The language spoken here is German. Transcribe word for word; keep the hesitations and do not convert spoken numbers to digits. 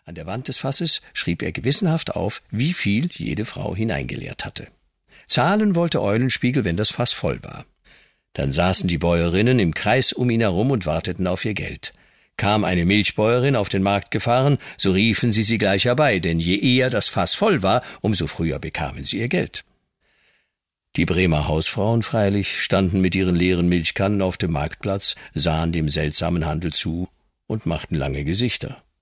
An der Wand des Fasses schrieb er gewissenhaft auf, wie viel jede Frau hineingeleert hatte. Zahlen wollte Eulenspiegel, wenn das Fass voll war. Dann saßen die Bäuerinnen im Kreis um ihn herum und warteten auf ihr Geld. Kam eine Milchbäuerin auf den Markt gefahren, so riefen sie sie gleich herbei, denn je eher das Fass voll war, umso früher bekamen sie ihr Geld. Die Bremer Hausfrauen freilich standen mit ihren leeren Milchkannen auf dem Marktplatz, sahen dem seltsamen Handel zu und machten lange Gesichter.